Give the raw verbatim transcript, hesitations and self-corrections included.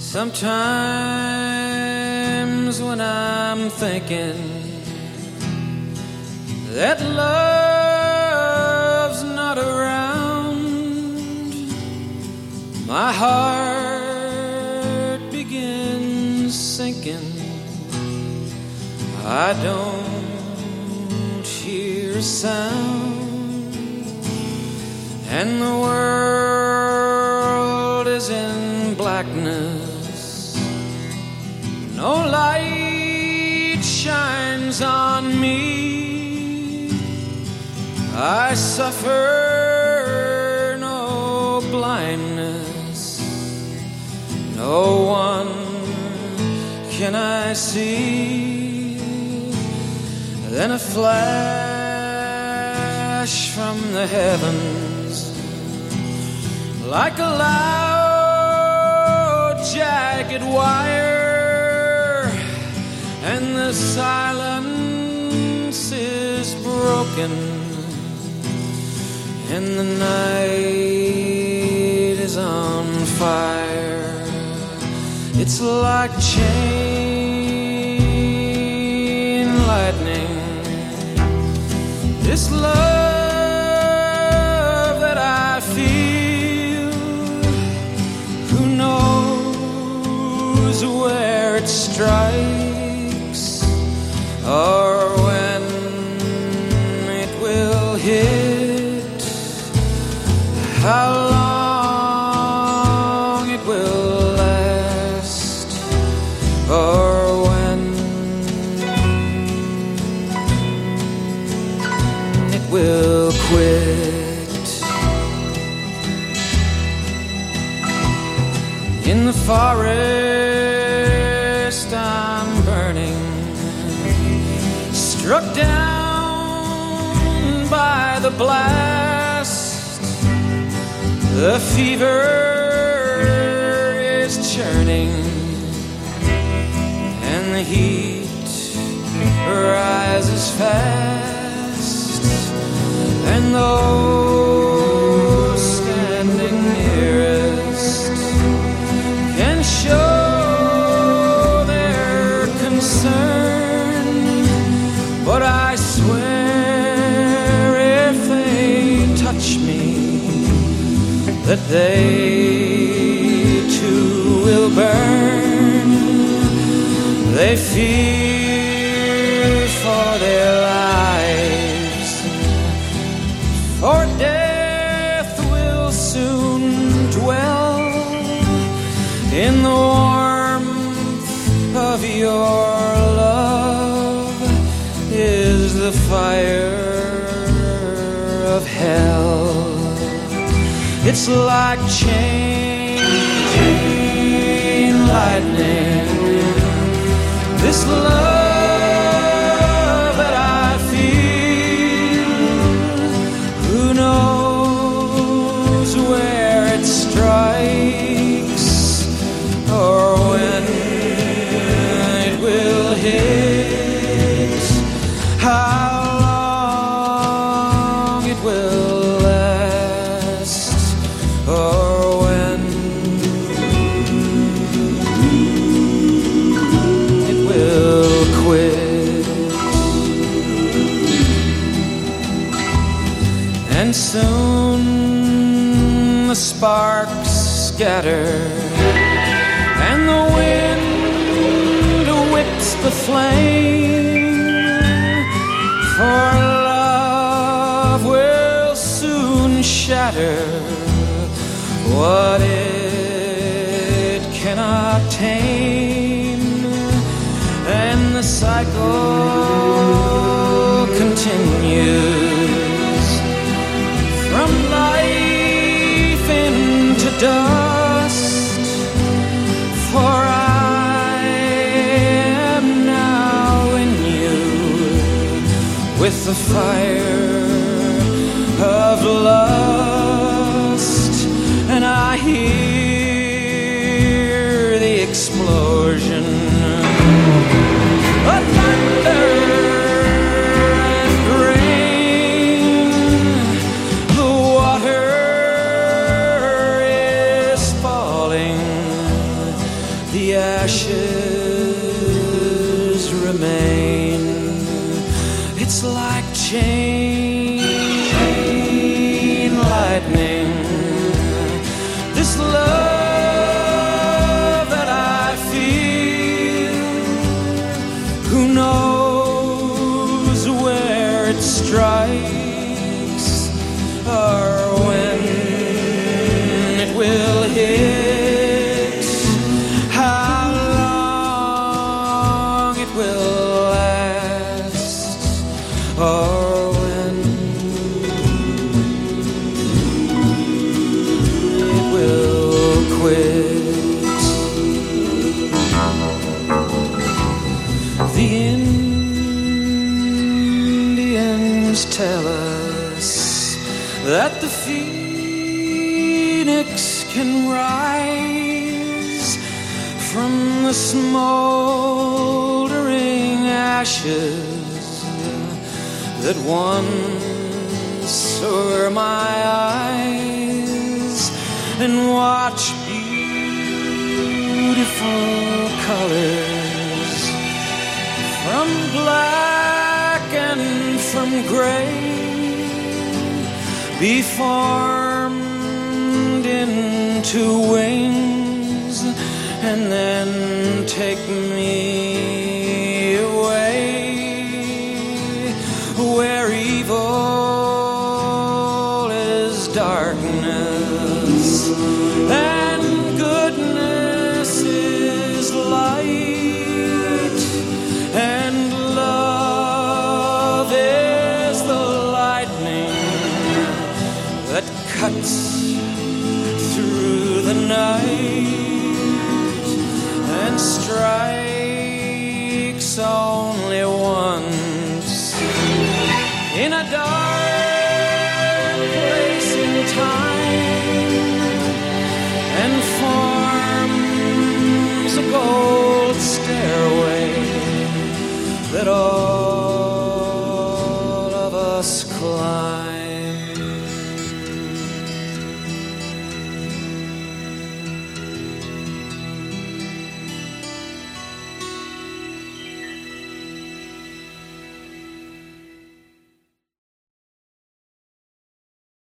Sometimes when I'm thinking that love's not around, my heart begins sinking. I don't hear a sound, and the world is in blackness. No light shines on me. I suffer no blindness. No one can I see. Then a flash from the heavens, like a loud jagged wire, and the silence is broken, and the night is on fire. It's like chain lightning. This love that I feel, who knows where it strikes, or when it will hit, how long it will last, or will quit. In the forest I'm burning, struck down by the blast. The fever is churning, and the heat rises fast. And those standing nearest can show their concern, but I swear if they touch me, that they too will burn. They fear for their lives, for death will soon dwell in the warmth of your love. Is the fire of hell. It's like chain lightning. This love that I feel, who knows where it strikes, or when it will hit, how long it will last, or when it will quit. And soon the sparks scatter, and the wind whips the flame, for love will soon shatter what it cannot tame, and the cycle continues from life into dust. For I am now in you with the fire of lust, and I hear the explosion of thunder and rain. The water is falling It's like chain lightning. This love that I feel, who knows where it strikes or when it will hit, how long it will last, or when it will quit. The Indians tell us that the phoenix can rise from the smoldering ashes that once were my eyes, and watch beautiful colors from black and from gray be formed into wings and then take me away where evil is darkness and goodness is light, and love is the lightning that cuts through the night and strikes only once in a dark place in time.